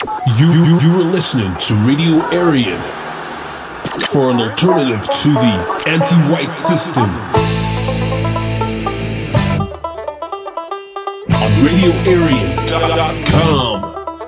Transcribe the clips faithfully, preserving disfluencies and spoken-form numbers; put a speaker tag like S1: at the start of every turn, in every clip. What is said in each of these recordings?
S1: You, you, you are listening to Radio Aryan for an alternative to the anti-white system on radio aryan dot com.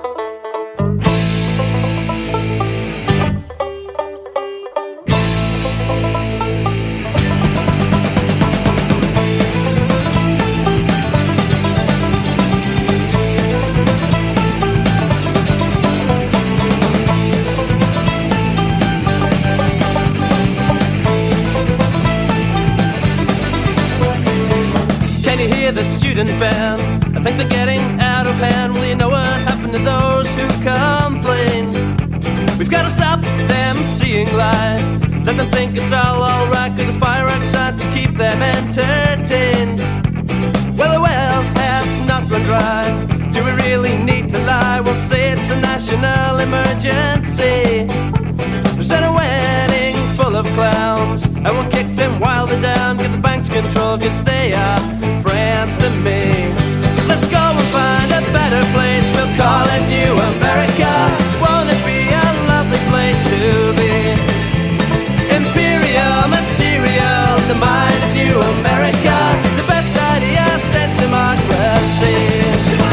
S2: The student band, I think they're getting out of hand. Well, you know what happened to those who complain? We've got to stop them seeing light, let them think it's all alright, cause the fireworks out to keep them entertained. Well, the wells have not run dry, do we really need to lie? We'll say it's a national emergency. We'll send a wedding full of clowns, and we'll kick them while they're down, get the bank's control, cause they are friends to me. Let's go and find a better place, we'll call it New America. Won't it be a lovely place to be? Imperial material, the mind of New America, the best idea since democracy.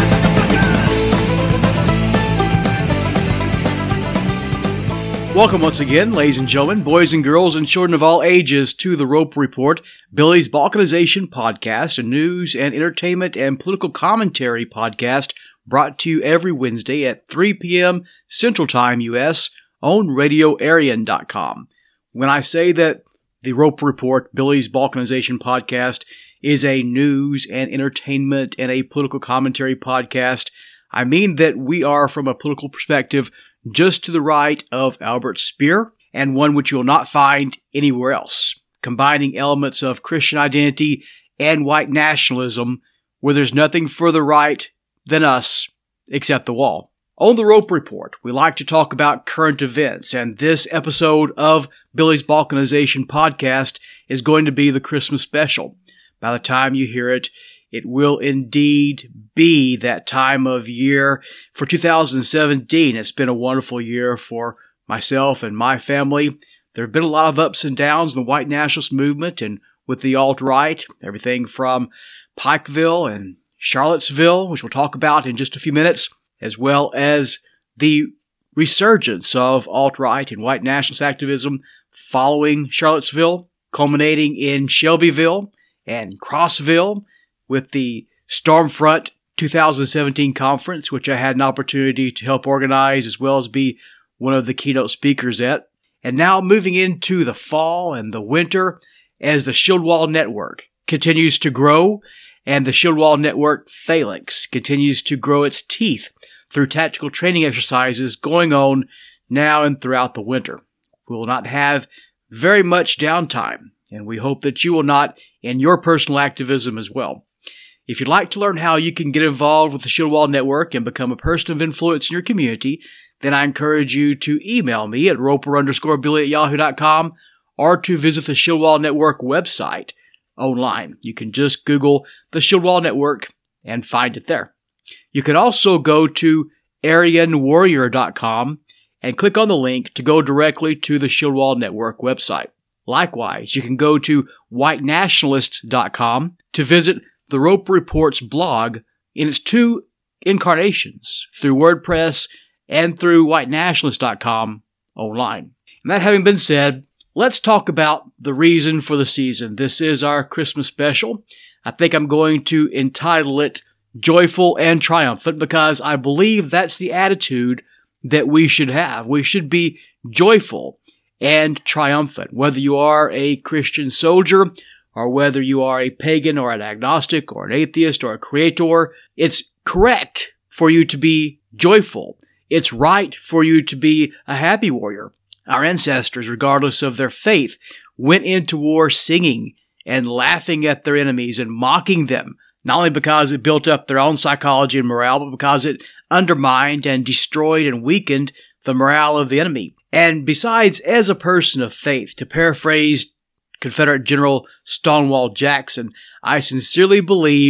S3: Welcome once again, ladies and gentlemen, boys and girls, and children of all ages, to the Rope Report, Billy's Balkanization podcast, a news and entertainment and political commentary podcast brought to you every Wednesday at three p.m. Central Time U S on radio aryan dot com. When I say that the Rope Report, Billy's Balkanization podcast, is a news and entertainment and a political commentary podcast, I mean that we are, from a political perspective, just to the right of Albert Speer, and one which you will not find anywhere else, combining elements of Christian identity and white nationalism, where there's nothing further right than us except the wall. On the Rope Report, we like to talk about current events, and this episode of Billy's Balkanization podcast is going to be the Christmas special. By the time you hear it, it will indeed be that time of year for two thousand seventeen. It's been a wonderful year for myself and my family. There have been a lot of ups and downs in the white nationalist movement and with the alt-right, everything from Pikeville and Charlottesville, which we'll talk about in just a few minutes, as well as the resurgence of alt-right and white nationalist activism following Charlottesville, culminating in Shelbyville and Crossville, with the Stormfront two thousand seventeen conference, which I had an opportunity to help organize as well as be one of the keynote speakers at. And now moving into the fall and the winter as the Shield Wall Network continues to grow, and the Shield Wall Network Phalanx continues to grow its teeth through tactical training exercises going on now and throughout the winter. We will not have very much downtime, and we hope that you will not in your personal activism as well. If you'd like to learn how you can get involved with the Shield Wall Network and become a person of influence in your community, then I encourage you to email me at roper underscore billy at yahoo dot com or to visit the Shield Wall Network website online. You can just Google the Shield Wall Network and find it there. You can also go to aryan warrior dot com and click on the link to go directly to the Shield Wall Network website. Likewise, you can go to white nationalist dot com to visit the Rope Report's blog in its two incarnations, through WordPress and through white nationalist dot com online. And that having been said, let's talk about the reason for the season. This is our Christmas special. I think I'm going to entitle it Joyful and Triumphant, because I believe that's the attitude that we should have. We should be joyful and triumphant, whether you are a Christian soldier or whether you are a pagan or an agnostic or an atheist or a creator. It's correct for you to be joyful. It's right for you to be a happy warrior. Our ancestors, regardless of their faith, went into war singing and laughing at their enemies and mocking them, not only because it built up their own psychology and morale, but because it undermined and destroyed and weakened the morale of the enemy. And besides, as a person of faith, to paraphrase Confederate General Stonewall Jackson, I sincerely believe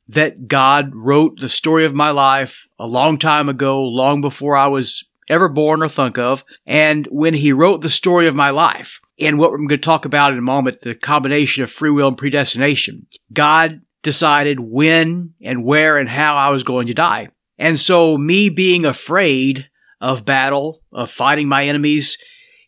S3: that God wrote the story of my life a long time ago, long before I was ever born or thunk of. And when he wrote the story of my life, and what we're going to talk about in a moment, the combination of free will and predestination, God decided when and where and how I was going to die. And so me being afraid of battle, of fighting my enemies,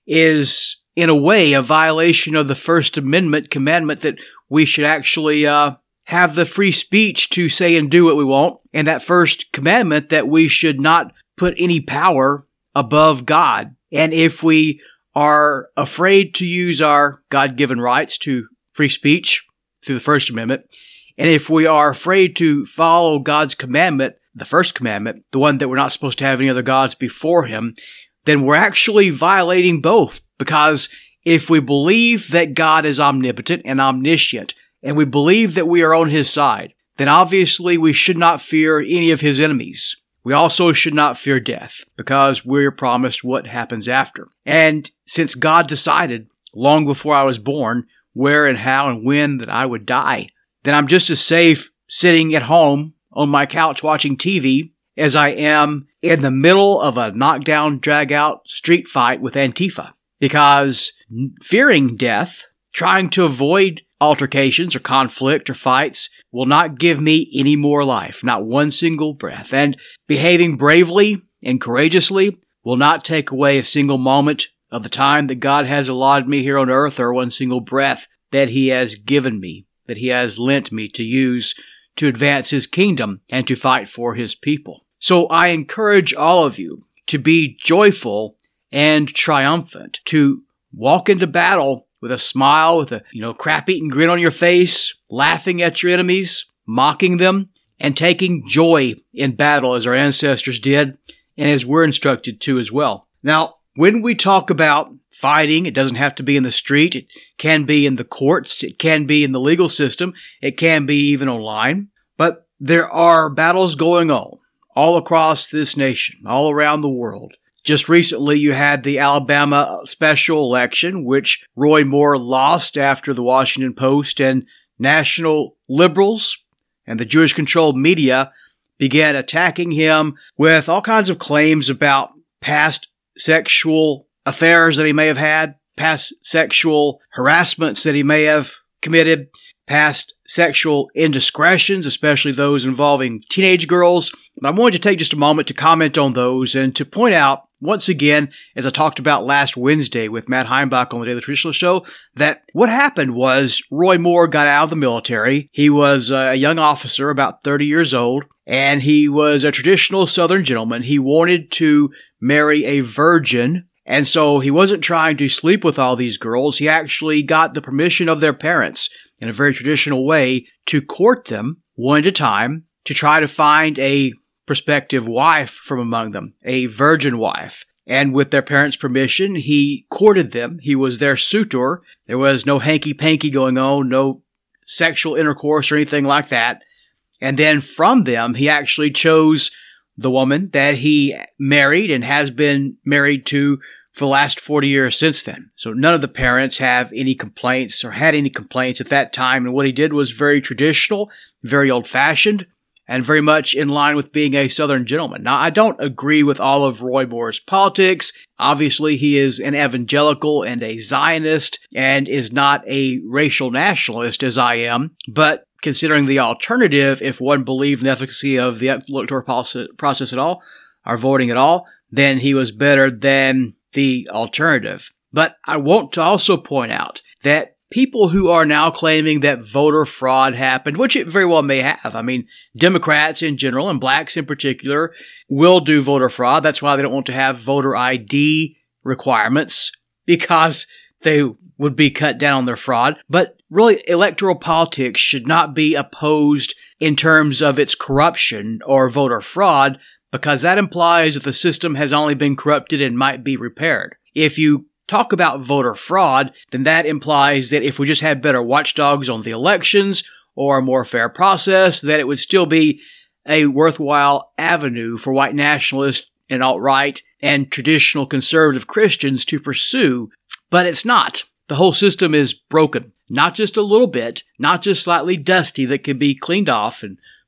S3: is in a way a violation of the First Amendment commandment that we should actually uh, have the free speech to say and do what we want. And that first commandment that we should not put any power above God. And if we are afraid to use our God-given rights to free speech through the First Amendment, and if we are afraid to follow God's commandment, the first commandment, the one that we're not supposed to have any other gods before him, then we're actually violating both. Because if we believe that God is omnipotent and omniscient, and we believe that we are on his side, then obviously we should not fear any of his enemies. We also should not fear death, because we're promised what happens after. And since God decided, long before I was born, where and how and when that I would die, then I'm just as safe sitting at home on my couch watching T V as I am in the middle of a knockdown, drag-out street fight with Antifa. Because fearing death, trying to avoid altercations or conflict or fights, will not give me any more life, not one single breath. And behaving bravely and courageously will not take away a single moment of the time that God has allotted me here on earth, or one single breath that he has given me, that he has lent me to use to advance his kingdom and to fight for his people. So I encourage all of you to be joyful and triumphant, to walk into battle with a smile, with a, you know, crap-eating grin on your face, laughing at your enemies, mocking them, and taking joy in battle as our ancestors did, and as we're instructed to as well. Now, when we talk about fighting, it doesn't have to be in the street. It can be in the courts. It can be in the legal system. It can be even online. But there are battles going on all across this nation, all around the world. Just recently, you had the Alabama special election, which Roy Moore lost after the Washington Post and national liberals and the Jewish-controlled media began attacking him with all kinds of claims about past sexual affairs that he may have had, past sexual harassments that he may have committed, past sexual indiscretions, especially those involving teenage girls. I wanted to take just a moment to comment on those and to point out, once again, as I talked about last Wednesday with Matt Heimbach on the Daily Traditional Show, that what happened was Roy Moore got out of the military. He was a young officer, about thirty years old, and he was a traditional Southern gentleman. He wanted to marry a virgin, and so he wasn't trying to sleep with all these girls. He actually got the permission of their parents in a very traditional way to court them one at a time to try to find a prospective wife from among them, a virgin wife. And with their parents' permission, he courted them. He was their suitor. There was no hanky-panky going on, no sexual intercourse or anything like that. And then from them, he actually chose the woman that he married and has been married to for the last forty years since then. So none of the parents have any complaints or had any complaints at that time. And what he did was very traditional, very old-fashioned, and very much in line with being a Southern gentleman. Now, I don't agree with all of Roy Moore's politics. Obviously, he is an evangelical and a Zionist and is not a racial nationalist as I am. But considering the alternative, if one believed in the efficacy of the electoral process at all, or voting at all, then he was better than the alternative. But I want to also point out that people who are now claiming that voter fraud happened, which it very well may have. I mean, Democrats in general and blacks in particular will do voter fraud. That's why they don't want to have voter I D requirements, because they would be cut down on their fraud. But really, electoral politics should not be opposed in terms of its corruption or voter fraud, because that implies that the system has only been corrupted and might be repaired. If you talk about voter fraud, then that implies that if we just had better watchdogs on the elections or a more fair process, that it would still be a worthwhile avenue for white nationalists and alt-right and traditional conservative Christians to pursue. But it's not. The whole system is broken. Not just a little bit, not just slightly dusty that can be cleaned off and put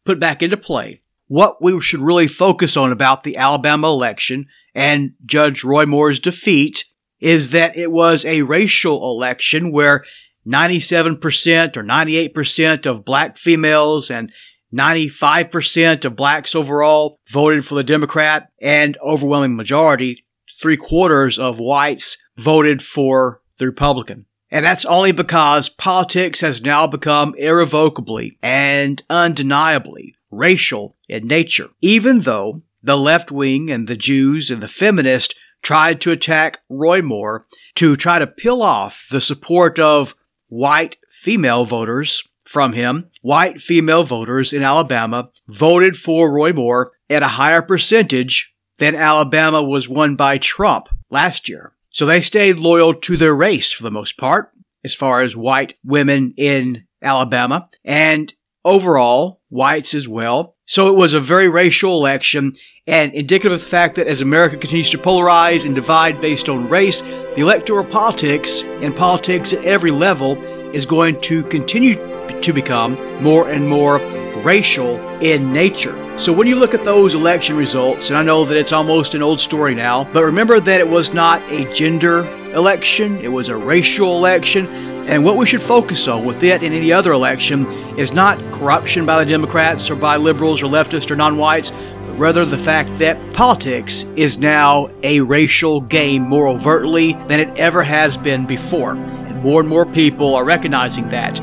S3: put back into play. What we should really focus on about the Alabama election and Judge Roy Moore's defeat is that it was a racial election where ninety-seven percent or ninety-eight percent of black females and ninety-five percent of blacks overall voted for the Democrat, and overwhelming majority, three quarters of whites, voted for the Republican. And that's only because politics has now become irrevocably and undeniably racial in nature. Even though the left wing and the Jews and the feminists tried to attack Roy Moore to try to peel off the support of white female voters from him, white female voters in Alabama voted for Roy Moore at a higher percentage than Alabama was won by Trump last year. So they stayed loyal to their race for the most part, as far as white women in Alabama, and overall, whites as well. So it was a very racial election, and indicative of the fact that as America continues to polarize and divide based on race, the electoral politics and politics at every level is going to continue to become more and more racial in nature. So when you look at those election results, and I know that it's almost an old story now, but remember that it was not a gender election, it was a racial election, and what we should focus on with it and any other election is not corruption by the Democrats or by liberals or leftists or non-whites, but rather the fact that politics is now a racial game more overtly than it ever has been before. And more and more people are recognizing that.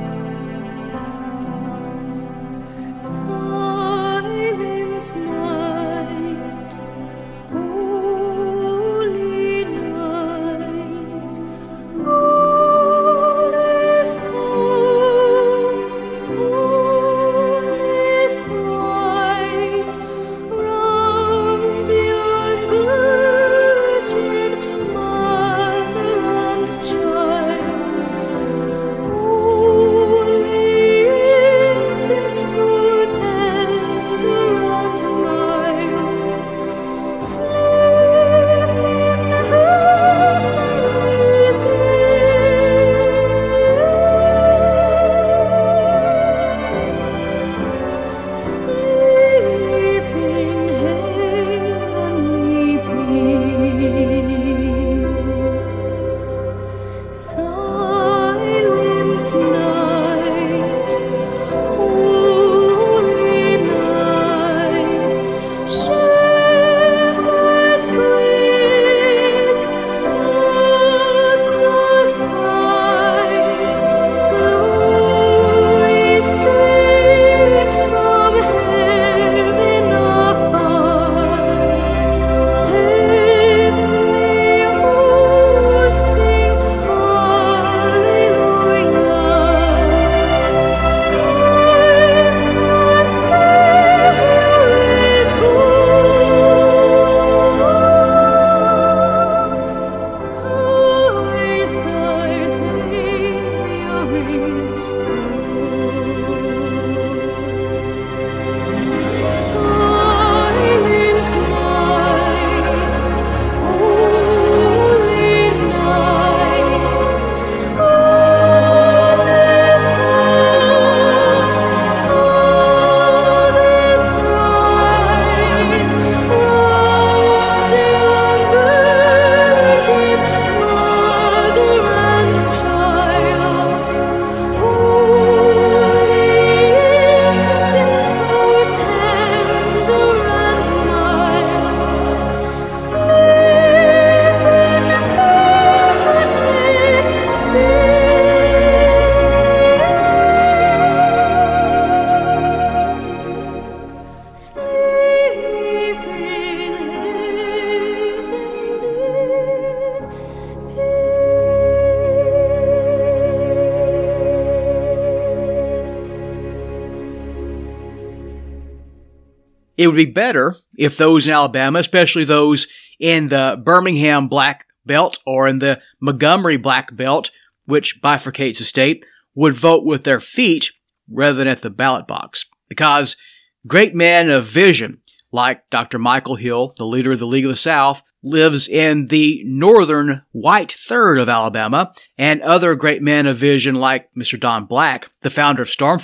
S3: It would be better if those in Alabama, especially those in the Birmingham Black Belt or in the Montgomery Black Belt, which bifurcates the state, would vote with their feet rather than at the ballot box. Because great men of vision, like Doctor Michael Hill, the leader of the League of the South, lives in the northern white third of Alabama, and other great men of vision like Mister Don Black, the founder of Stormfront,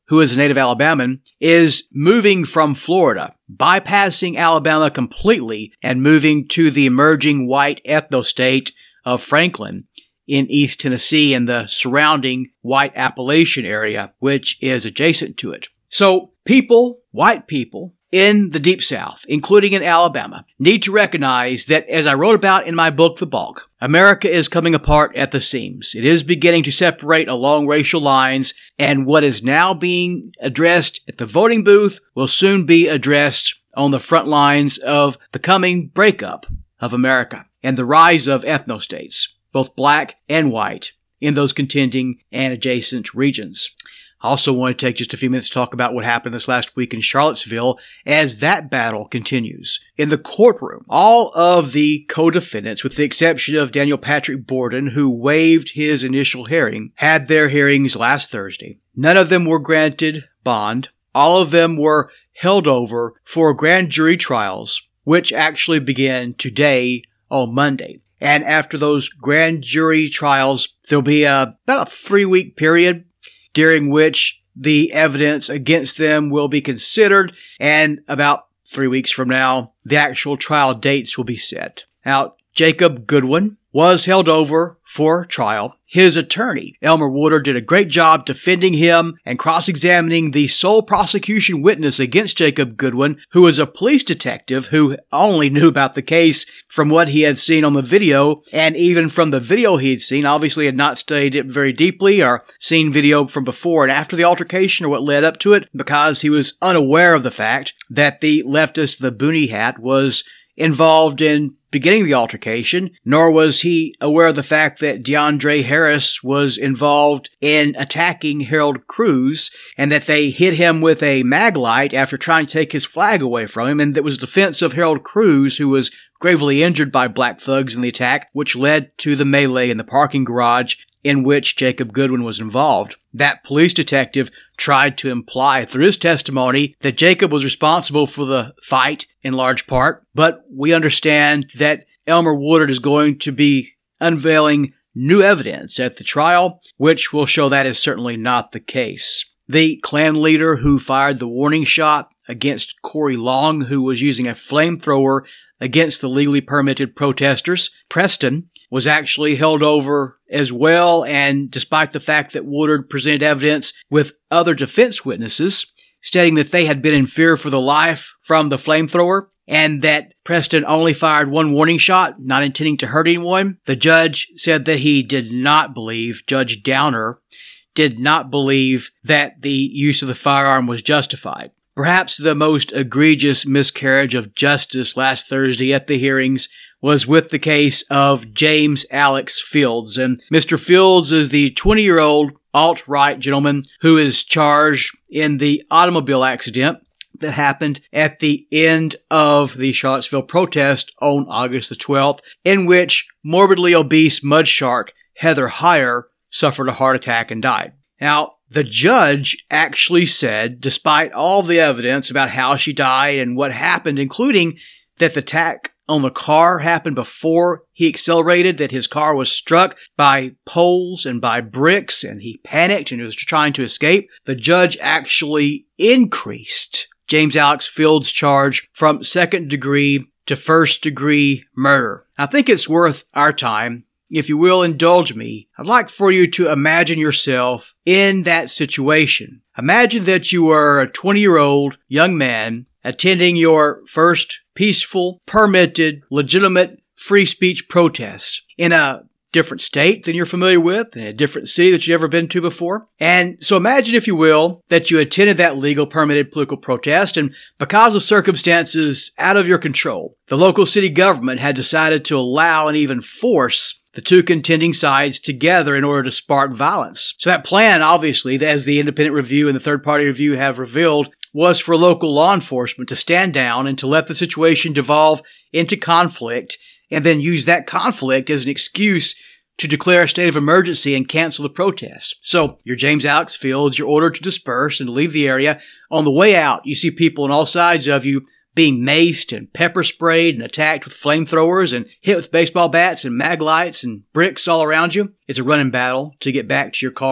S3: who is a native Alabaman, is moving from Florida, bypassing Alabama completely and moving to the emerging white ethno-state of Franklin in East Tennessee and the surrounding white Appalachian area, which is adjacent to it. So people, white people, in the Deep South, including in Alabama, need to recognize that, as I wrote about in my book, The Bulk, America is coming apart at the seams. It is beginning to separate along racial lines, and what is now being addressed at the voting booth will soon be addressed on the front lines of the coming breakup of America and the rise of ethnostates, both black and white, in those contending and adjacent regions. I also want to take just a few minutes to talk about what happened this last week in Charlottesville as that battle continues. In the courtroom, all of the co-defendants, with the exception of Daniel Patrick Borden, who waived his initial hearing, had their hearings last Thursday. None of them were granted bond. All of them were held over for grand jury trials, which actually begin today on Monday. And after those grand jury trials, there'll be a, about a three-week period during which the evidence against them will be considered, and about three weeks from now, the actual trial dates will be set. Now, Jacob Goodwin was held over for trial. His attorney, Elmer Woodard, did a great job defending him and cross-examining the sole prosecution witness against Jacob Goodwin, who was a police detective who only knew about the case from what he had seen on the video, and even from the video he had seen, obviously had not studied it very deeply or seen video from before and after the altercation or what led up to it, because he was unaware of the fact that the leftist, the Boonie Hat, was involved in beginning the altercation, nor was he aware of the fact that DeAndre Harris was involved in attacking Harold Cruz, and that they hit him with a maglite after trying to take his flag away from him, and that was defense of Harold Cruz, who was gravely injured by black thugs in the attack, which led to the melee in the parking garage in which Jacob Goodwin was involved. That police detective tried to imply through his testimony that Jacob was responsible for the fight in large part, but we understand that Elmer Woodard is going to be unveiling new evidence at the trial, which will show that is certainly not the case. The Klan leader who fired the warning shot against Corey Long, who was using a flamethrower against the legally permitted protesters, Preston, was actually held over as well, and despite the fact that Woodard presented evidence with other defense witnesses stating that they had been in fear for their life from the flamethrower, and that Preston only fired one warning shot, not intending to hurt anyone, the judge said that he did not believe, Judge Downer, did not believe that the use of the firearm was justified. Perhaps the most egregious miscarriage of justice last Thursday at the hearings was with the case of James Alex Fields. And Mister Fields is the twenty-year-old alt-right gentleman who is charged in the automobile accident that happened at the end of the Charlottesville protest on August the twelfth, in which morbidly obese mudshark Heather Heyer suffered a heart attack and died. Now, the judge actually said, despite all the evidence about how she died and what happened, including that the attack on the car happened before he accelerated, that his car was struck by poles and by bricks, and he panicked and was trying to escape, the judge actually increased James Alex Fields' charge from second degree to first degree murder. I think it's worth our time. If you will indulge me, I'd like for you to imagine yourself in that situation. Imagine that you were a twenty-year-old young man attending your first peaceful, permitted, legitimate free speech protest in a different state than you're familiar with, in a different city that you've never been to before. And so imagine, if you will, that you attended that legal, permitted political protest, and because of circumstances out of your control, the local city government had decided to allow and even force the two contending sides together in order to spark violence. So that plan, obviously, as the independent review and the third-party review have revealed, was for local law enforcement to stand down and to let the situation devolve into conflict, and then use that conflict as an excuse to declare a state of emergency and cancel the protest. So you're James Alex Fields, you're ordered to disperse and to leave the area. On the way out, you see people on all sides of you being maced and pepper sprayed and attacked with flamethrowers and hit with baseball bats and mag lights and bricks all around you. It's a running battle to get back to your car.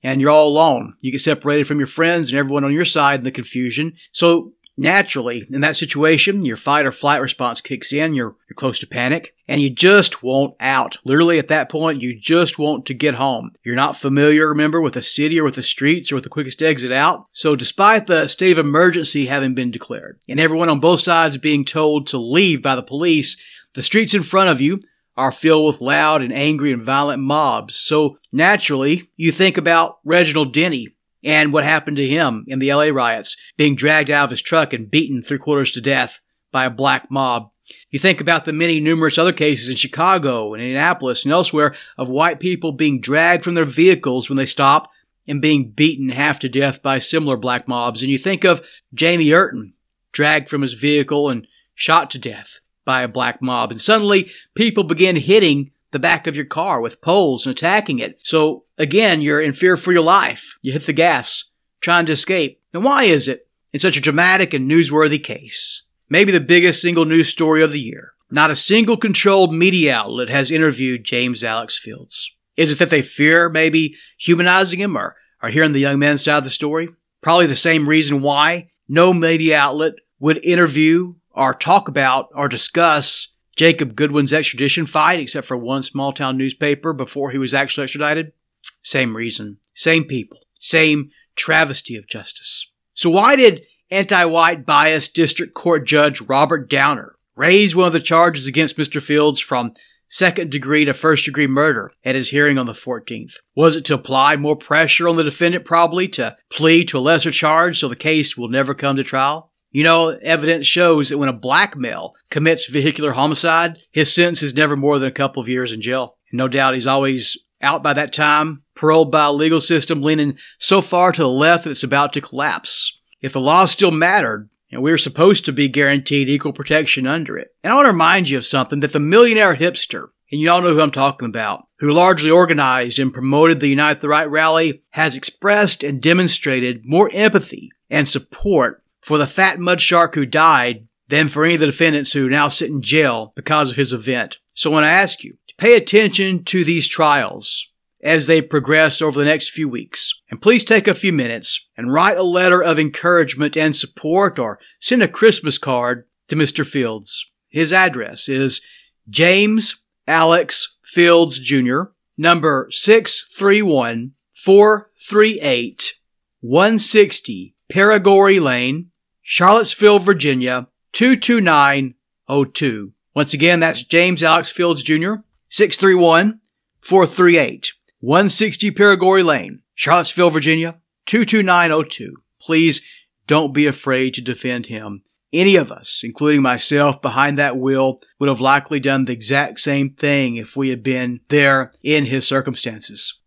S3: and you're all alone. You get separated from your friends and everyone on your side in the confusion. So naturally, in that situation, your fight or flight response kicks in, you're, you're close to panic, and you just want out. Literally at that point, you just want to get home. You're not familiar, remember, with the city or with the streets or with the quickest exit out. So despite the state of emergency having been declared, and everyone on both sides being told to leave by the police, the streets in front of you are filled with loud and angry and violent mobs. So naturally, you think about Reginald Denny and what happened to him in the L A riots, being dragged out of his truck and beaten three quarters to death by a black mob. You think about the many numerous other cases in Chicago and Indianapolis and elsewhere of white people being dragged from their vehicles when they stop and being beaten half to death by similar black mobs. And you think of Jamie Urton, dragged from his vehicle and shot to death by a black mob. And suddenly, people begin hitting the back of your car with poles and attacking it. So again, you're in fear for your life. You hit the gas, trying to escape. Now why is it, in such a dramatic and newsworthy case, maybe the biggest single news story of the year, not a single controlled media outlet has interviewed James Alex Fields? Is it that they fear maybe humanizing him or, or hearing the young man's side of the story? Probably the same reason why no media outlet would interview or talk about or discuss Jacob Goodwin's extradition fight, except for one small-town newspaper before he was actually extradited. Same reason. Same people. Same travesty of justice. So why did anti-white biased District Court Judge Robert Downer raise one of the charges against Mister Fields from second-degree to first-degree murder at his hearing on the fourteenth? Was it to apply more pressure on the defendant, probably, to plead to a lesser charge so the case will never come to trial? You know, evidence shows that when a black male commits vehicular homicide, his sentence is never more than a couple of years in jail. And no doubt he's always out by that time, paroled by a legal system leaning so far to the left that it's about to collapse. If the law still mattered, and we were supposed to be guaranteed equal protection under it. And I want to remind you of something, that the millionaire hipster, and you all know who I'm talking about, who largely organized and promoted the Unite the Right rally, has expressed and demonstrated more empathy and support for the fat mud shark who died than for any of the defendants who now sit in jail because of his event. So I want to ask you to pay attention to these trials as they progress over the next few weeks. And please take a few minutes and write a letter of encouragement and support, or send a Christmas card to Mister Fields. His address is James Alex Fields Junior, number six three one, four three eight, one sixty Perigore Lane, Charlottesville, Virginia, two two nine oh two. Once again, that's James Alex Fields Junior, six three one, four three eight, one sixty Perigore Lane, Charlottesville, Virginia, two two nine oh two. Please don't be afraid to defend him. Any of us, including myself behind that wheel, would have likely done the exact same thing if we had been there in his circumstances.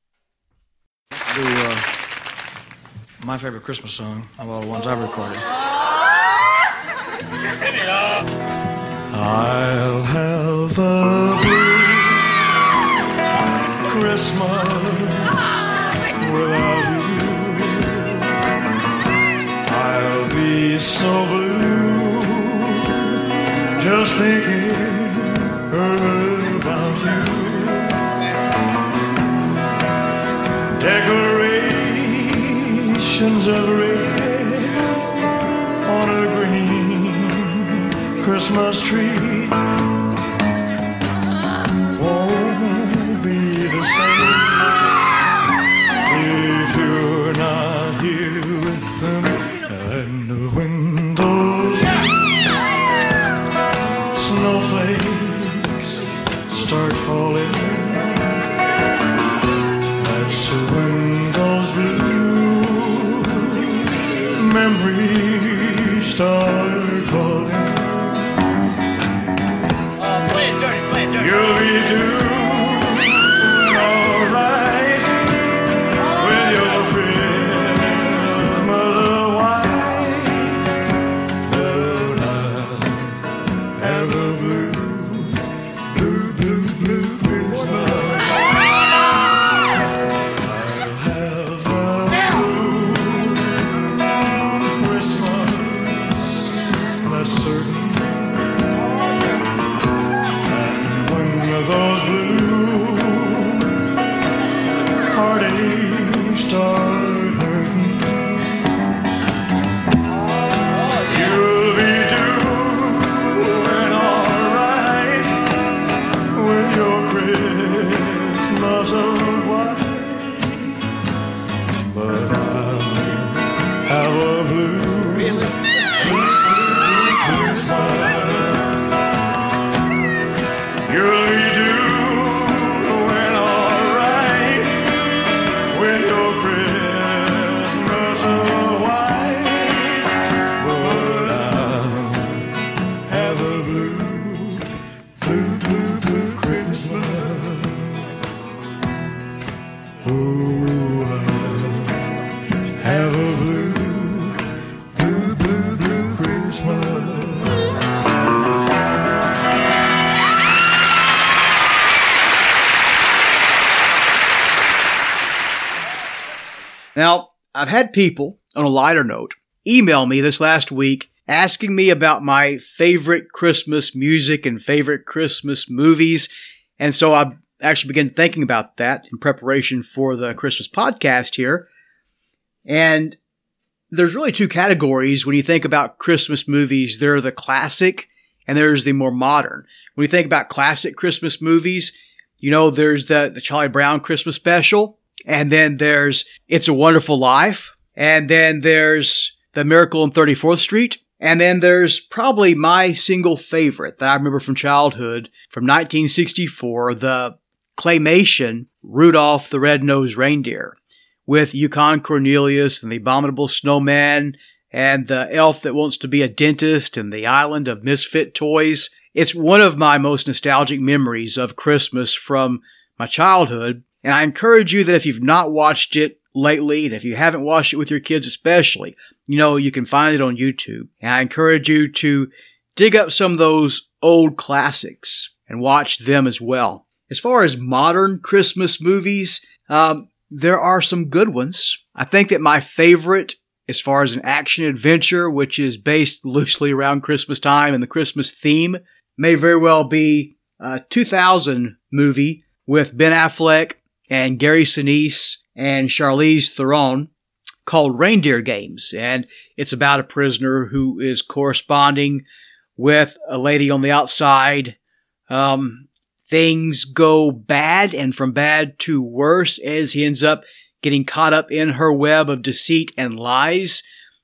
S4: Do, uh, my favorite Christmas song of all the ones I've recorded. I'll have a blue Christmas without you. I'll be so blue just thinking about you. Decorations of red on a green Christmas tree won't be the same if you're not here with them. And when those snowflakes start falling, that's when those blue memories start calling. You'll be doing all right with your grandmother white. But I'll have a blue, blue, blue, blue Christmas. You'll do when alright, when your Christmas white, but I'll have a blue, blue, blue, blue Christmas. Oh, I'll have a blue, blue, blue, blue Christmas.
S3: Now, I've had people, on a lighter note, email me this last week asking me about my favorite Christmas music and favorite Christmas movies. And so I actually began thinking about that in preparation for the Christmas podcast here. And there's really two categories when you think about Christmas movies. There are the classic and there's the more modern. When you think about classic Christmas movies, you know, there's the, the Charlie Brown Christmas special. And then there's It's a Wonderful Life. And then there's The Miracle on thirty-fourth Street. And then there's probably my single favorite that I remember from childhood, from nineteen sixty-four, the claymation Rudolph the Red-Nosed Reindeer, with Yukon Cornelius and the Abominable Snowman and the elf that wants to be a dentist and the island of misfit toys. It's one of my most nostalgic memories of Christmas from my childhood. And I encourage you that if you've not watched it lately, and if you haven't watched it with your kids especially, you know, you can find it on YouTube. And I encourage you to dig up some of those old classics and watch them as well. As far as modern Christmas movies, um, there are some good ones. I think that my favorite, as far as an action adventure, which is based loosely around Christmas time and the Christmas theme, may very well be a two thousand movie with Ben Affleck and Gary Sinise and Charlize Theron called Reindeer Games. And it's about a prisoner who is corresponding with a lady on the outside. Um, things go bad and from bad to worse as he ends up getting caught up in her web of deceit and lies.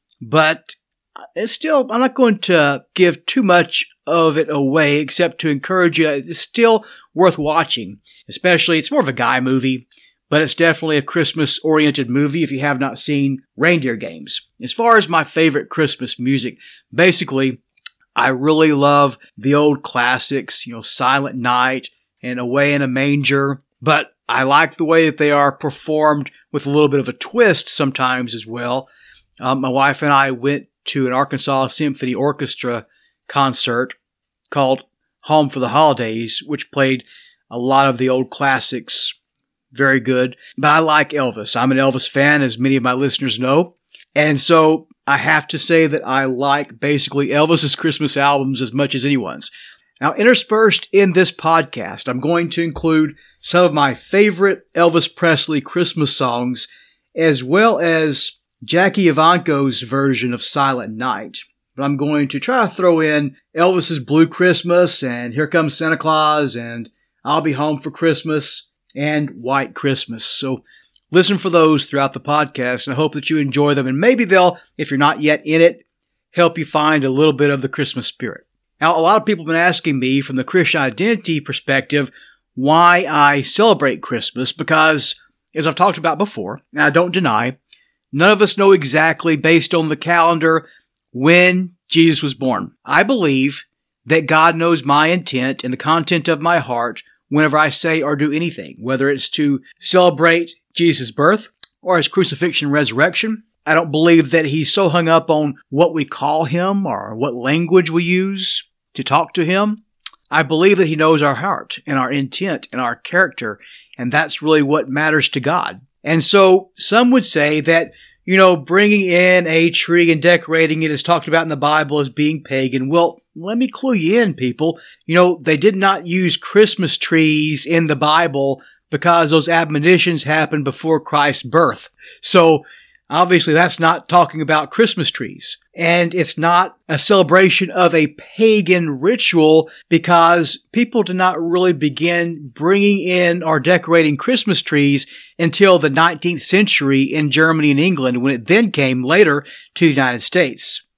S3: But it's still, I'm not going to give too much of it away except to encourage you. It's still worth watching. Especially, it's more of a guy movie, but it's definitely a Christmas-oriented movie if you have not seen Reindeer Games. As far as my favorite Christmas music, basically, I really love the old classics, you know, Silent Night and Away in a Manger, but I like the way that they are performed with a little bit of a twist sometimes as well. Um, my wife and I went to an Arkansas Symphony Orchestra concert called Home for the Holidays, which played a lot of the old classics. Very good. But I like Elvis. I'm an Elvis fan, as many of my listeners know. And so I have to say that I like basically Elvis's Christmas albums as much as anyone's. Now, interspersed in this podcast, I'm going to include some of my favorite Elvis Presley Christmas songs, as well as Jackie Ivanko's version of Silent Night. But I'm going to try to throw in Elvis's Blue Christmas and Here Comes Santa Claus and I'll Be Home for Christmas and White Christmas. So listen for those throughout the podcast, and I hope that you enjoy them. And maybe they'll, if you're not yet in it, help you find a little bit of the Christmas spirit. Now, a lot of people have been asking me from the Christian identity perspective why I celebrate Christmas, because, as I've talked about before, and I don't deny, none of us know exactly, based on the calendar, when Jesus was born. I believe that God knows my intent and the content of my heart whenever I say or do anything, whether it's to celebrate Jesus' birth or his crucifixion and resurrection. I don't believe that he's so hung up on what we call him or what language we use to talk to him. I believe that he knows our heart and our intent and our character, and that's really what matters to God. And so some would say that, you know, bringing in a tree and decorating it is talked about in the Bible as being pagan. Well, let me clue you in, people. You know, they did not use Christmas trees in the Bible because those admonitions happened before Christ's birth. So obviously that's not talking about Christmas trees. And it's not a celebration of a pagan ritual because people did not really begin bringing in or decorating Christmas trees until the nineteenth century in Germany and England, when it then came later to the United States.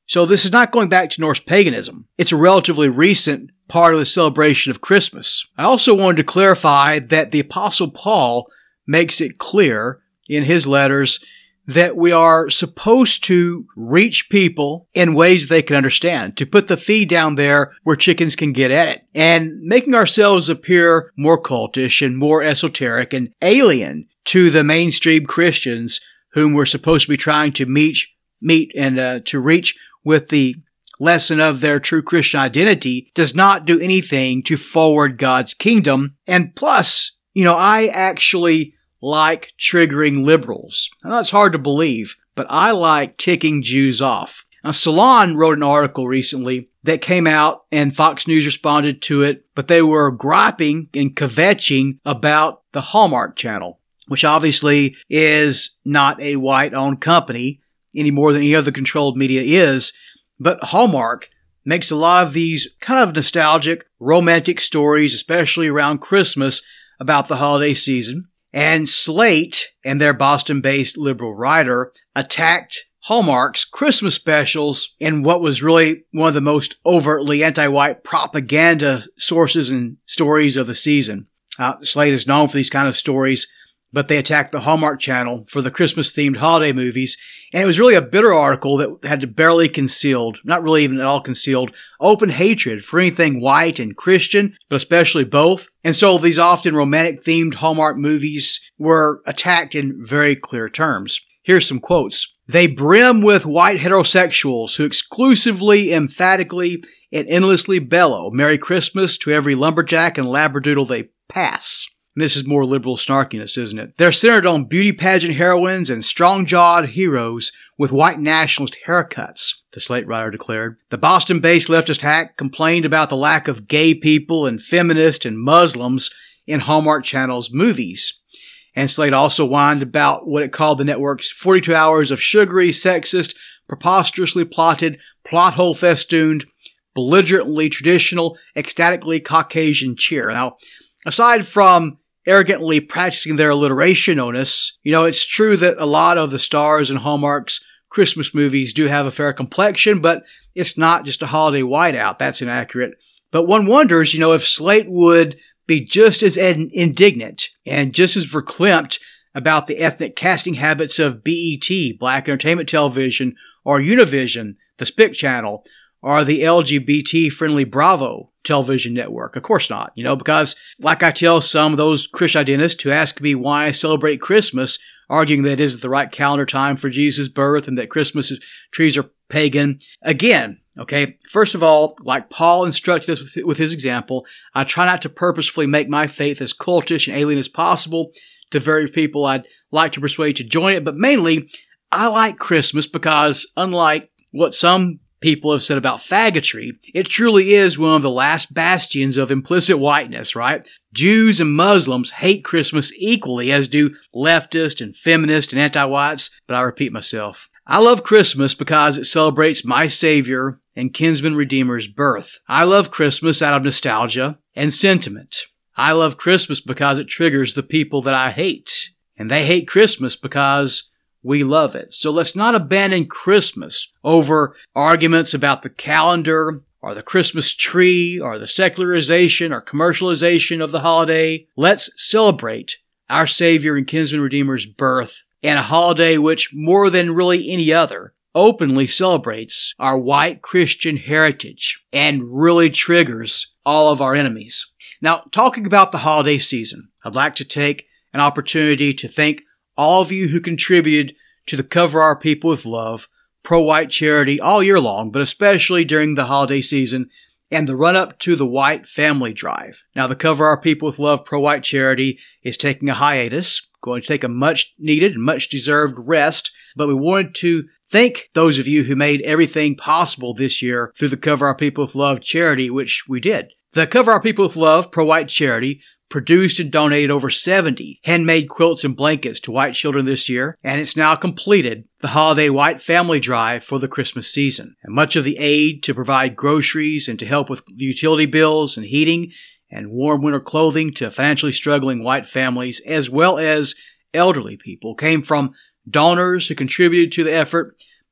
S3: So this is not going back to Norse paganism. It's a relatively recent part of the celebration of Christmas. I also wanted to clarify that the Apostle Paul makes it clear in his letters that we are supposed to reach people in ways they can understand, to put the feed down there where chickens can get at it, and making ourselves appear more cultish and more esoteric and alien to the mainstream Christians whom we're supposed to be trying to meet, meet and uh, to reach with the lesson of their true Christian identity does not do anything to forward God's kingdom. And plus, you know, I actually like triggering liberals. I know it's hard to believe, but I like ticking Jews off. Now, Salon wrote an article recently that came out and Fox News responded to it, but they were griping and kvetching about the Hallmark Channel, which obviously is not a white-owned company any more than any other controlled media is. But Hallmark makes a lot of these kind of nostalgic, romantic stories, especially around Christmas, about the holiday season. And Slate and their Boston-based liberal writer attacked Hallmark's Christmas specials in what was really one of the most overtly anti-white propaganda sources and stories of the season. Uh, Slate is known for these kind of stories, but they attacked the Hallmark Channel for the Christmas-themed holiday movies. And it was really a bitter article that had barely concealed, not really even at all concealed, open hatred for anything white and Christian, but especially both. And so these often romantic-themed Hallmark movies were attacked in very clear terms. Here's some quotes. They brim with white heterosexuals who exclusively, emphatically, and endlessly bellow Merry Christmas to every lumberjack and labradoodle they pass. This is more liberal snarkiness, isn't it? They're centered on beauty pageant heroines and strong-jawed heroes with white nationalist haircuts, the Slate writer declared. The Boston-based leftist hack complained about the lack of gay people and feminists and Muslims in Hallmark Channel's movies. And Slate also whined about what it called the network's forty-two hours of sugary, sexist, preposterously plotted, plot hole festooned, belligerently traditional, ecstatically Caucasian cheer. Now, aside from arrogantly practicing their alliteration onus, you know, it's true that a lot of the stars in Hallmark's Christmas movies do have a fair complexion, but it's not just a holiday whiteout. That's inaccurate. But one wonders, you know, if Slate would be just as indignant and just as verklempt about the ethnic casting habits of B E T, Black Entertainment Television, or Univision, the Spic Channel, or the L G B T-friendly Bravo television network. Of course not, you know, because like I tell some of those Christian identists who ask me why I celebrate Christmas, arguing that it isn't the right calendar time for Jesus' birth and that Christmas trees are pagan. Again, okay, first of all, like Paul instructed us with, with his example, I try not to purposefully make my faith as cultish and alien as possible to very people I'd like to persuade to join it, but mainly, I like Christmas because, unlike what some people have said about faggotry, it truly is one of the last bastions of implicit whiteness, right? Jews and Muslims hate Christmas equally, as do leftists and feminists and anti-whites, but I repeat myself. I love Christmas because it celebrates my Savior and kinsman Redeemer's birth. I love Christmas out of nostalgia and sentiment. I love Christmas because it triggers the people that I hate, and they hate Christmas because we love it. So let's not abandon Christmas over arguments about the calendar or the Christmas tree or the secularization or commercialization of the holiday. Let's celebrate our Savior and kinsman Redeemer's birth, and a holiday which, more than really any other, openly celebrates our white Christian heritage and really triggers all of our enemies. Now, talking about the holiday season, I'd like to take an opportunity to thank all of you who contributed to the Cover Our People with Love pro-white charity all year long, but especially during the holiday season and the run-up to the White Family Drive. Now, the Cover Our People with Love pro-white charity is taking a hiatus, going to take a much-needed and much-deserved rest, but we wanted to thank those of you who made everything possible this year through the Cover Our People with Love charity, which we did. The Cover Our People with Love pro-white charity produced and donated over seventy handmade quilts and blankets to white children this year, and it's now completed the holiday White Family Drive for the Christmas season. And much of the aid to provide groceries and to help with utility bills and heating and warm winter clothing to financially struggling white families, as well as elderly people, came from donors who contributed to the effort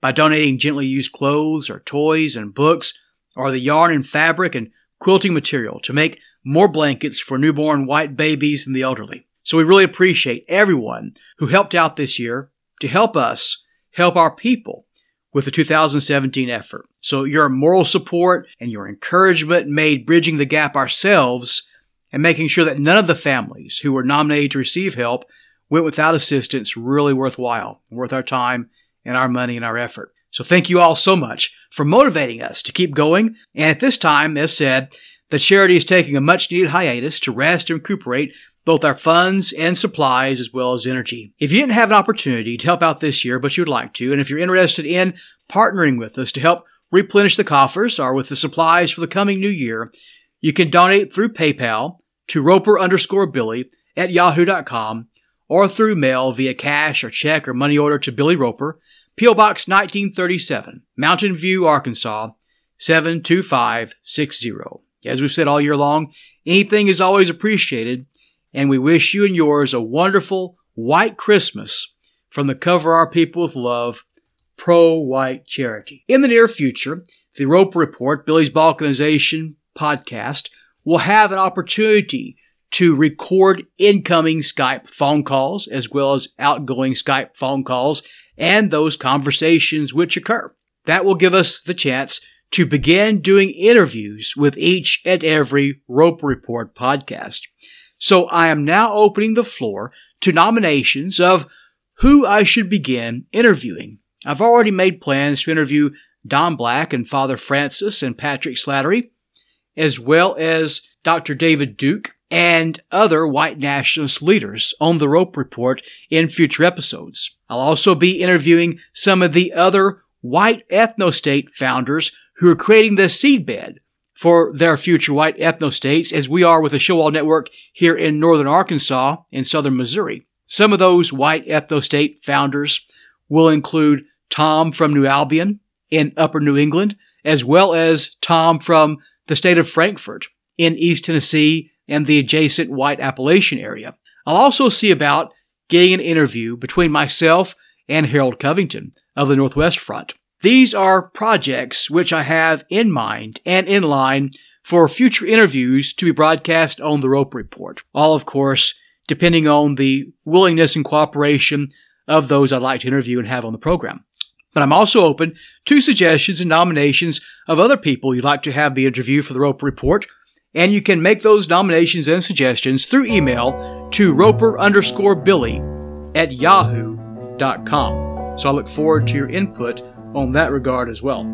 S3: by donating gently used clothes or toys and books or the yarn and fabric and quilting material to make more blankets for newborn white babies and the elderly. So we really appreciate everyone who helped out this year to help us help our people with the two thousand seventeen effort. So your moral support and your encouragement made bridging the gap ourselves and making sure that none of the families who were nominated to receive help went without assistance really worthwhile, worth our time and our money and our effort. So thank you all so much for motivating us to keep going. And at this time, as said, the charity is taking a much-needed hiatus to rest and recuperate both our funds and supplies as well as energy. If you didn't have an opportunity to help out this year, but you'd like to, and if you're interested in partnering with us to help replenish the coffers or with the supplies for the coming new year, you can donate through PayPal to Roper underscore Billy at yahoo dot com or through mail via cash or check or money order to Billy Roper, P O Box nineteen thirty-seven, Mountain View, Arkansas, seven two five six zero. As we've said all year long, anything is always appreciated, and we wish you and yours a wonderful white Christmas from the Cover Our People with Love pro-white charity. In the near future, the Roper Report, Billy's Balkanization podcast, will have an opportunity to record incoming Skype phone calls as well as outgoing Skype phone calls and those conversations which occur. That will give us the chance to begin doing interviews with each and every Roper Report podcast. So I am now opening the floor to nominations of who I should begin interviewing. I've already made plans to interview Don Black and Father Francis and Patrick Slattery, as well as Doctor David Duke and other white nationalist leaders on the Roper Report in future episodes. I'll also be interviewing some of the other white ethnostate founders who are creating the seedbed for their future white ethnostates, as we are with the Showall Network here in northern Arkansas and southern Missouri. Some of those white ethnostate founders will include Tom from New Albion in Upper New England, as well as Tom from the state of Frankfort in East Tennessee and the adjacent White Appalachian area. I'll also see about getting an interview between myself and Harold Covington of the Northwest Front. These are projects which I have in mind and in line for future interviews to be broadcast on the Roper Report. All, of course, depending on the willingness and cooperation of those I'd like to interview and have on the program. But I'm also open to suggestions and nominations of other people you'd like to have be interviewed for the Roper Report, and you can make those nominations and suggestions through email to roper underscore Billy at yahoo dot com. So I look forward to your input on that regard as well.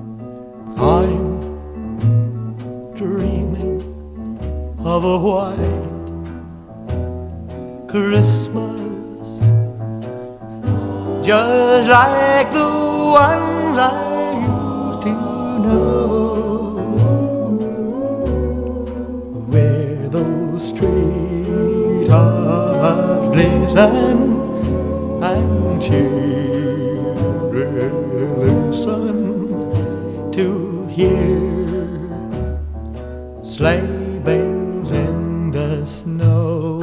S4: I'm dreaming of a white Christmas, just like the ones I used to know, where those streets are glisten and children listen to hear sleigh bells in the snow.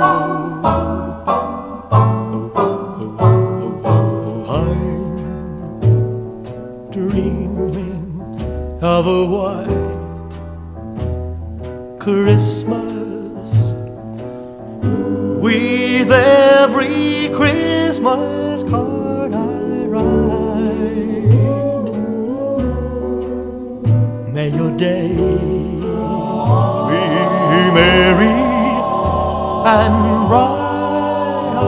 S4: I'm dreaming of a white Christmas, with every Christmas card I write. May your day be merry and bright,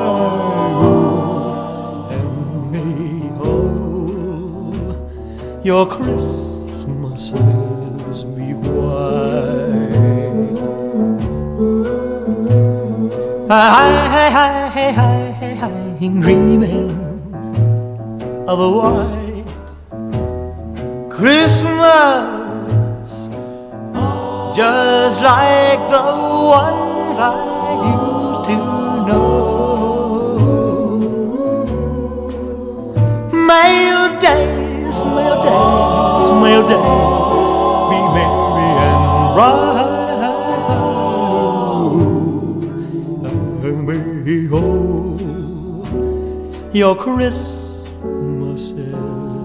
S4: and may all your Christmases be white. I'm dreaming of a white Christmas, just like the ones I used to know. May your days, may your days, may your days be merry and bright, and may all your Christmases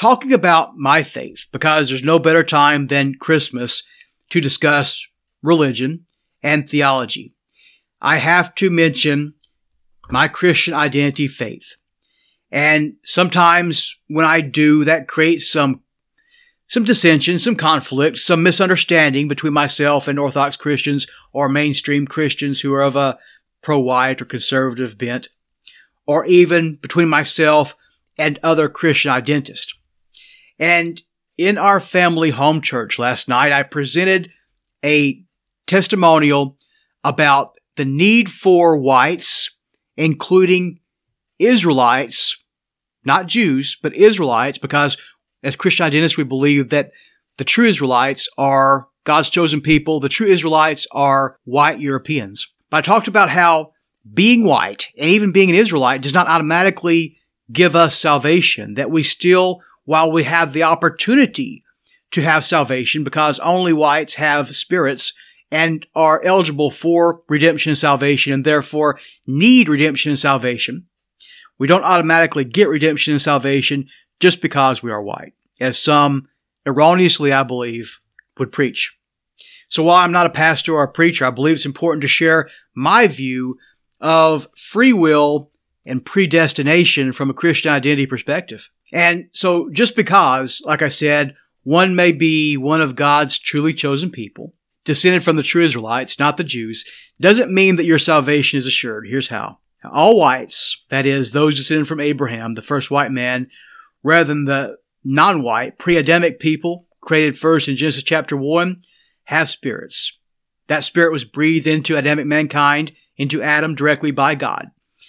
S3: talking about my faith, because there's no better time than Christmas to discuss religion and theology, I have to mention my Christian identity faith. And sometimes when I do, that creates some some dissension, some conflict, some misunderstanding between myself and Orthodox Christians or mainstream Christians who are of a pro-white or conservative bent, or even between myself and other Christian identists. And in our family home church last night, I presented a testimonial about the need for whites, including Israelites, not Jews, but Israelites, because as Christian identists, we believe that the true Israelites are God's chosen people. The true Israelites are white Europeans. But I talked about how being white and even being an Israelite does not automatically give us salvation, that we still, while we have the opportunity to have salvation, because only whites have spirits and are eligible for redemption and salvation and therefore need redemption and salvation, we don't automatically get redemption and salvation just because we are white, as some erroneously, I believe, would preach. So while I'm not a pastor or a preacher, I believe it's important to share my view of free will and predestination from a Christian identity perspective. And so just because, like I said, one may be one of God's truly chosen people, descended from the true Israelites, not the Jews, doesn't mean that your salvation is assured. Here's how. All whites, that is, those descended from Abraham, the first white man, rather than the non-white, pre-Adamic people created first in Genesis chapter one, have spirits. That spirit was breathed into Adamic mankind, into Adam directly by God.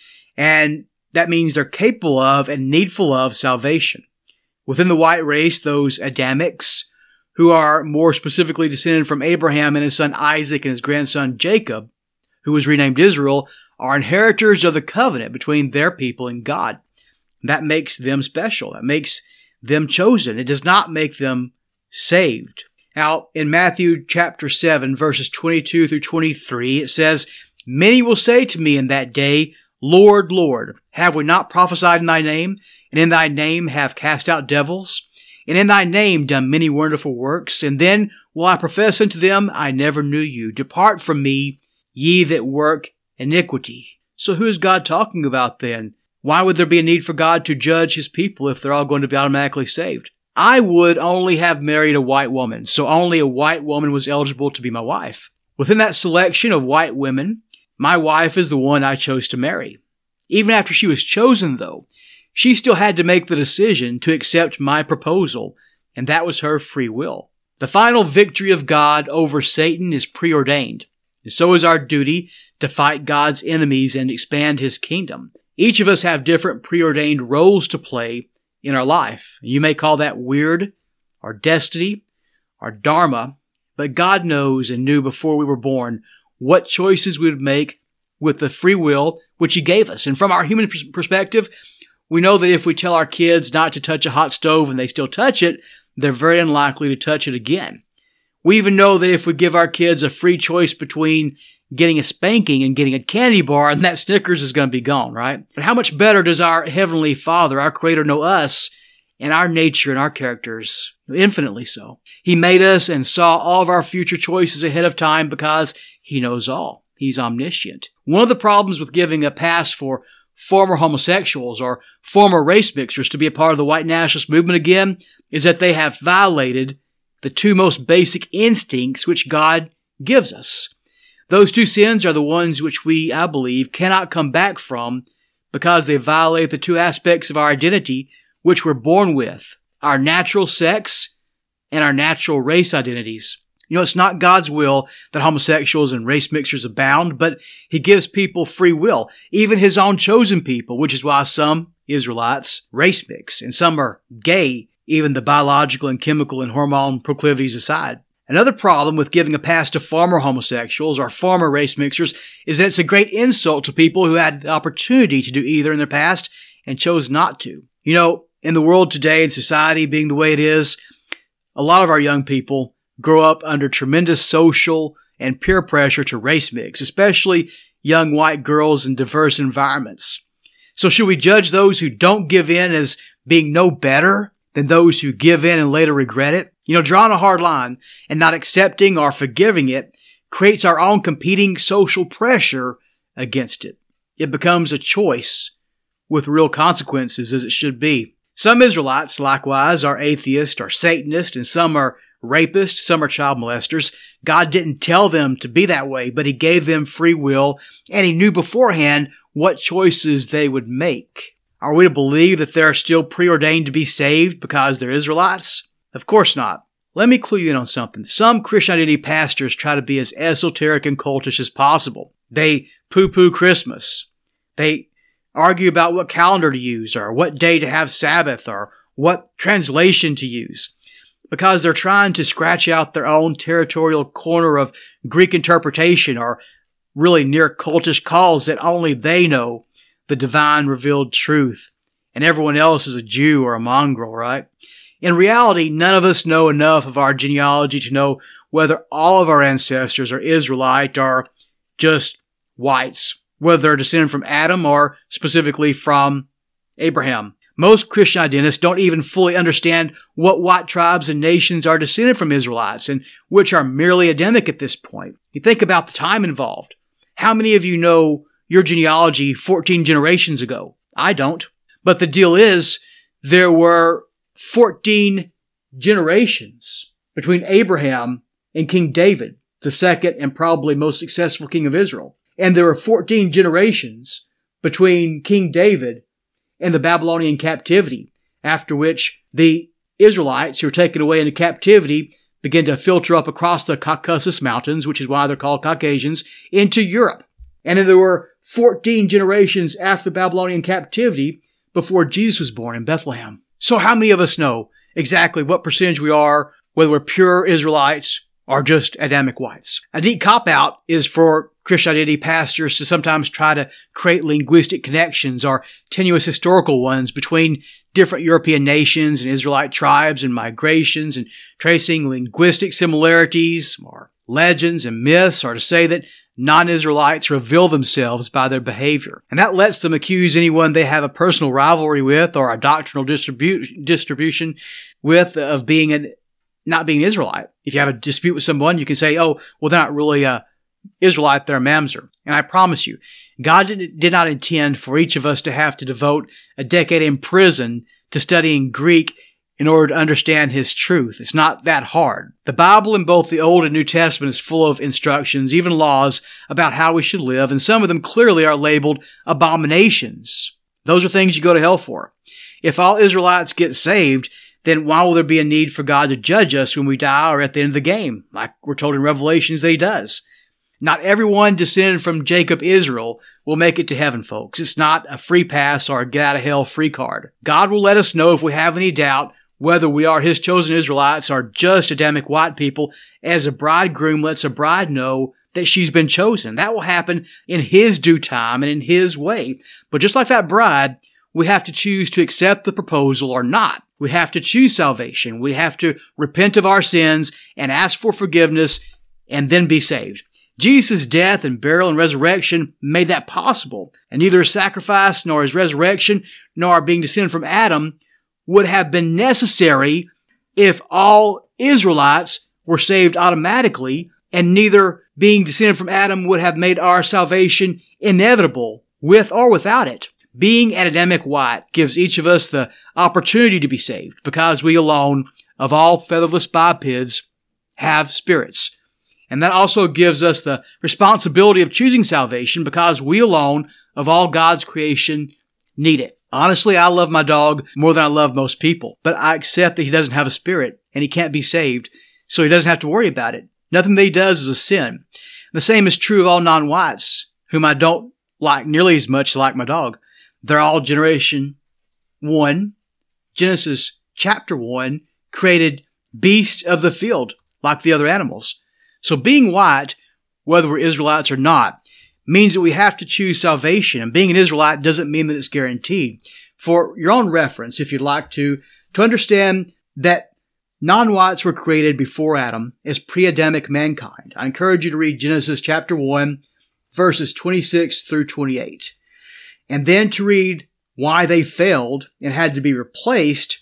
S3: And that means they're capable of and needful of salvation. Within the white race, those Adamics, who are more specifically descended from Abraham and his son Isaac and his grandson Jacob, who was renamed Israel, are inheritors of the covenant between their people and God. That makes them special. That makes them chosen. It does not make them saved. Now, in Matthew chapter seven, verses twenty-two through twenty-three, it says, "Many will say to me in that day, Lord, Lord, have we not prophesied in thy name, and in thy name have cast out devils, and in thy name done many wonderful works? And then will I profess unto them, I never knew you. Depart from me, ye that work iniquity." So who is God talking about then? Why would there be a need for God to judge his people if they're all going to be automatically saved? I would only have married a white woman, so only a white woman was eligible to be my wife. Within that selection of white women, my wife is the one I chose to marry. Even after she was chosen, though, she still had to make the decision to accept my proposal, and that was her free will. The final victory of God over Satan is preordained, and so is our duty to fight God's enemies and expand his kingdom. Each of us have different preordained roles to play in our life. You may call that weird, or destiny, or dharma, but God knows and knew before we were born what choices we would make with the free will which he gave us. And from our human perspective, we know that if we tell our kids not to touch a hot stove and they still touch it, they're very unlikely to touch it again. We even know that if we give our kids a free choice between getting a spanking and getting a candy bar, and that Snickers is going to be gone, right? But how much better does our Heavenly Father, our Creator, know us and our nature and our characters? Infinitely so. He made us and saw all of our future choices ahead of time because he knows all. He's omniscient. One of the problems with giving a pass for former homosexuals or former race mixers to be a part of the white nationalist movement again is that they have violated the two most basic instincts which God gives us. Those two sins are the ones which we, I believe, cannot come back from because they violate the two aspects of our identity which we're born with, our natural sex and our natural race identities. You know, it's not God's will that homosexuals and race mixers abound, but he gives people free will, even his own chosen people, which is why some Israelites race mix, and some are gay, even the biological and chemical and hormone proclivities aside. Another problem with giving a pass to former homosexuals or former race mixers is that it's a great insult to people who had the opportunity to do either in their past and chose not to. You know, in the world today and society being the way it is, a lot of our young people grow up under tremendous social and peer pressure to race mix, especially young white girls in diverse environments. So should we judge those who don't give in as being no better than those who give in and later regret it? You know, drawing a hard line and not accepting or forgiving it creates our own competing social pressure against it. It becomes a choice with real consequences, as it should be. Some Israelites, likewise, are atheists or Satanists, and some are rapists, some are child molesters. God didn't tell them to be that way, but He gave them free will, and He knew beforehand what choices they would make. Are we to believe that they're still preordained to be saved because they're Israelites? Of course not. Let me clue you in on something. Some Christian identity pastors try to be as esoteric and cultish as possible. They poo-poo Christmas. They argue about what calendar to use, or what day to have Sabbath, or what translation to use, because they're trying to scratch out their own territorial corner of Greek interpretation, or really near cultish cause that only they know the divine revealed truth, and everyone else is a Jew or a mongrel, right? In reality, none of us know enough of our genealogy to know whether all of our ancestors are Israelite or just whites, whether they're descended from Adam or specifically from Abraham. Most Christian identists don't even fully understand what white tribes and nations are descended from Israelites, and which are merely Adamic at this point. You think about the time involved. How many of you know your genealogy fourteen generations ago? I don't. But the deal is, there were fourteen generations between Abraham and King David, the second and probably most successful king of Israel. And there were fourteen generations between King David and the Babylonian captivity, after which the Israelites who were taken away into captivity began to filter up across the Caucasus Mountains, which is why they're called Caucasians, into Europe. And then there were fourteen generations after the Babylonian captivity before Jesus was born in Bethlehem. So how many of us know exactly what percentage we are, whether we're pure Israelites or just Adamic whites? A neat cop-out is for Christian identity pastors to sometimes try to create linguistic connections or tenuous historical ones between different European nations and Israelite tribes and migrations, and tracing linguistic similarities or legends and myths, or to say that non-Israelites reveal themselves by their behavior. And that lets them accuse anyone they have a personal rivalry with or a doctrinal distribu- distribution with of being an, not being an Israelite. If you have a dispute with someone, you can say, oh, well, they're not really a Israelite, they're a mamzer. And I promise you, God did, did not intend for each of us to have to devote a decade in prison to studying Greek in order to understand His truth. It's not that hard. The Bible in both the Old and New Testament is full of instructions, even laws, about how we should live, and some of them clearly are labeled abominations. Those are things you go to hell for. If all Israelites get saved, then why will there be a need for God to judge us when we die or at the end of the game, like we're told in Revelations that He does? Not everyone descended from Jacob Israel will make it to heaven, folks. It's not a free pass or a get out of hell free card. God will let us know if we have any doubt whether we are His chosen Israelites or just Adamic white people, as a bridegroom lets a bride know that she's been chosen. That will happen in His due time and in His way. But just like that bride, we have to choose to accept the proposal or not. We have to choose salvation. We have to repent of our sins and ask for forgiveness and then be saved. Jesus' death and burial and resurrection made that possible. And neither His sacrifice nor His resurrection nor our being descended from Adam would have been necessary if all Israelites were saved automatically, and neither being descended from Adam would have made our salvation inevitable with or without it. Being an Adamic white gives each of us the opportunity to be saved, because we alone, of all featherless bipeds, have spirits. And that also gives us the responsibility of choosing salvation, because we alone, of all God's creation, need it. Honestly, I love my dog more than I love most people, but I accept that he doesn't have a spirit and he can't be saved, so he doesn't have to worry about it. Nothing that he does is a sin. The same is true of all non-whites, whom I don't like nearly as much as I like my dog. They're all generation one. Genesis chapter one created beasts of the field like the other animals. So being white, whether we're Israelites or not, means that we have to choose salvation. And being an Israelite doesn't mean that it's guaranteed. For your own reference, if you'd like to, to understand that non-whites were created before Adam as pre-Adamic mankind, I encourage you to read Genesis chapter one, verses twenty-six through twenty-eight. And then to read why they failed and had to be replaced,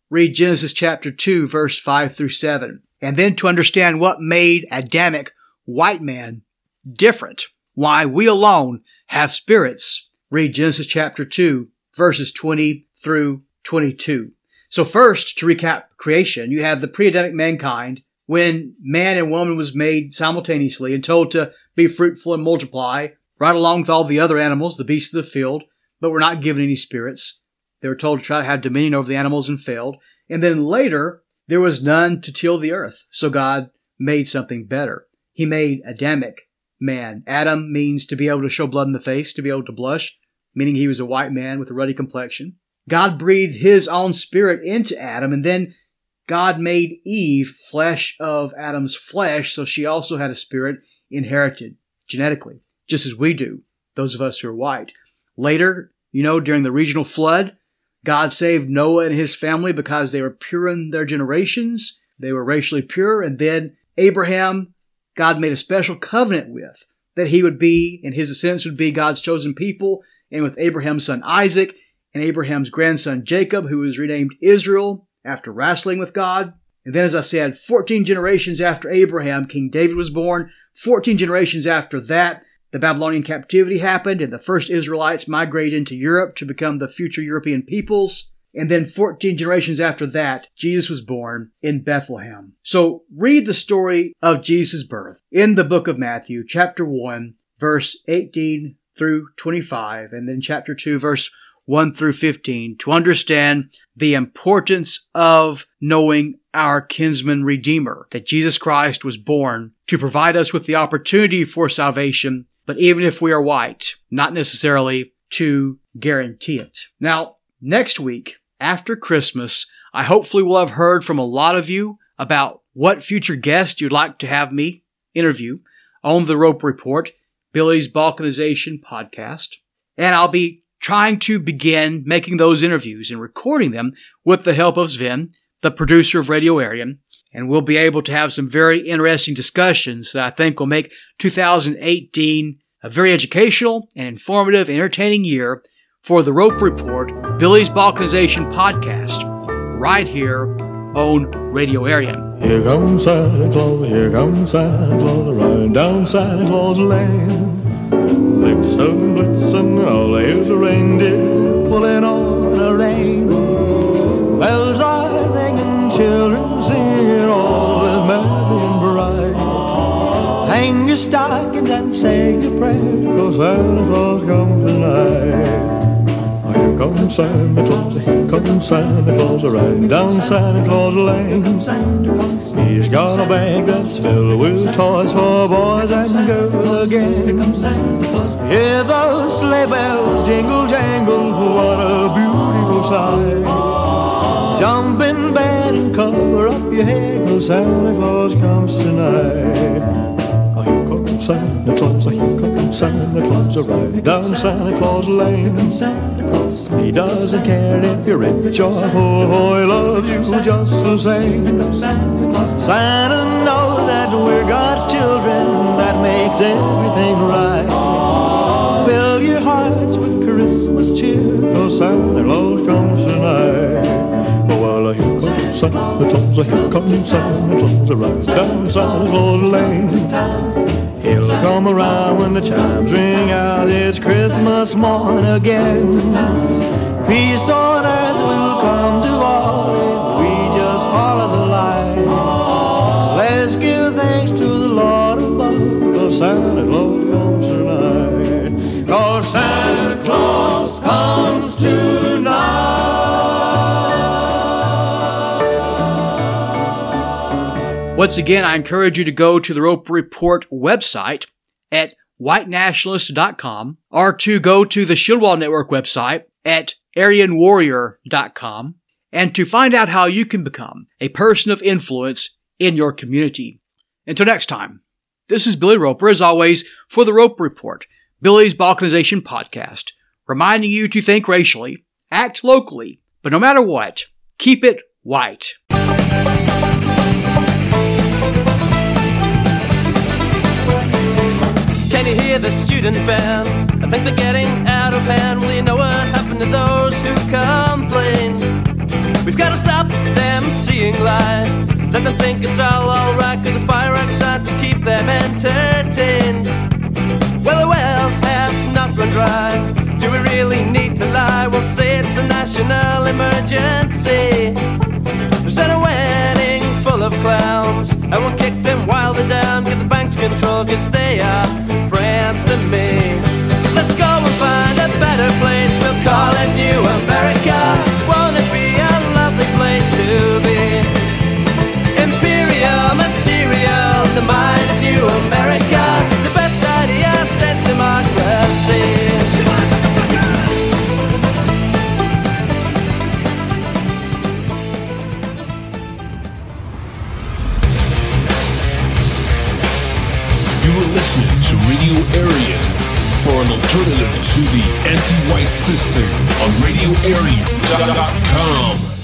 S3: read Genesis chapter two, verse five through seven. And then to understand what made Adamic white man different, why we alone have spirits, read Genesis chapter two, verses twenty through twenty-two. So first, to recap creation, you have the pre-Adamic mankind, when man and woman was made simultaneously and told to be fruitful and multiply, right along with all the other animals, the beasts of the field, but were not given any spirits. They were told to try to have dominion over the animals and failed. And then later, there was none to till the earth. So God made something better. He made Adamic man. Adam means to be able to show blood in the face, to be able to blush, meaning he was a white man with a ruddy complexion. God breathed his own spirit into Adam, and then God made Eve flesh of Adam's flesh, so she also had a spirit inherited genetically, just as we do, those of us who are white. Later, you know, during the regional flood, God saved Noah and his family because they were pure in their generations. They were racially pure. And then Abraham, God made a special covenant with, that he would be, and his descendants would be God's chosen people. And with Abraham's son Isaac and Abraham's grandson Jacob, who was renamed Israel after wrestling with God. And then, as I said, fourteen generations after Abraham, King David was born. fourteen generations after that, the Babylonian captivity happened, and the first Israelites migrated into Europe to become the future European peoples. And then fourteen generations after that, Jesus was born in Bethlehem. So read the story of Jesus' birth in the book of Matthew, chapter one, verse eighteen through twenty-five, and then chapter two, verse one through fifteen, to understand the importance of knowing our kinsman redeemer, that Jesus Christ was born to provide us with the opportunity for salvation, but even if we are white, not necessarily to guarantee it. Now, next week, after Christmas, I hopefully will have heard from a lot of you about what future guest you'd like to have me interview on the Rope Report, Billy's Balkanization podcast. And I'll be trying to begin making those interviews and recording them with the help of Sven, the producer of Radio Aryan, and we'll be able to have some very interesting discussions that I think will make two thousand eighteen a very educational and informative, entertaining year for the Rope Report, Billy's Balkanization podcast, right here on Radio Aryan.
S4: Here comes Santa Claus, here comes Santa Claus, riding down Santa Claus Lane. Blitzen, blitzen, all here's a reindeer pulling on a rein. Bells are ringing, children singing, all is merry and bright. Hang your stockings and say your prayer, 'cause Santa Claus comes tonight. Here comes Santa Claus, here comes Santa Claus, riding down Santa Claus Lane. He's got a bag that's filled with toys for boys and girls again. Hear those sleigh bells jingle jangle, what a beautiful sight. Jump in bed and cover up your head, 'cause Santa Claus comes tonight. Here comes Santa Claus, here comes Santa Claus, riding down Santa Claus Lane. He doesn't care if you're rich or poor, he loves you just the same. Santa knows that we're God's children, that makes everything right. Fill your hearts with Christmas cheer, 'cause Santa Claus comes tonight. Well, here comes Santa Claus, here comes Santa Claus, right down Santa Claus Lane. He'll come around when the chimes ring out, it's Christmas morn again. Peace on earth will come to all if we just follow the light. Let's give thanks to the Lord above, 'cause Santa Claus comes tonight. 'Cause Santa Claus comes tonight.
S3: Once again, I encourage you to go to the Rope Report website at white nationalist dot com or to go to the Shieldwall Network website at aryan warrior dot com and to find out how you can become a person of influence in your community. Until next time, this is Billy Roper, as always, for the Rope Report, Billy's Balkanization podcast, reminding you to think racially, act locally, but no matter what, keep it white.
S2: Can you hear the student band? I think they're getting out of hand. Well, you know what happened to those who complain? We've got to stop them seeing light. Let them think it's all alright, cause the fireworks out to keep them entertained. Well, the wells have not run dry. Do we really need to lie? We'll say it's a national emergency. There's a wedding full of clowns, and we'll kick them while they're down. Give the banks control, cause they are friends to me. Let's go and find a better place. We'll call it New America. Won't it be a lovely place to be? Imperial material, the mind of New America. The best idea since democracy.
S1: You are listening to Radio Aryan for an alternative to the anti-white system on radio aryan dot com.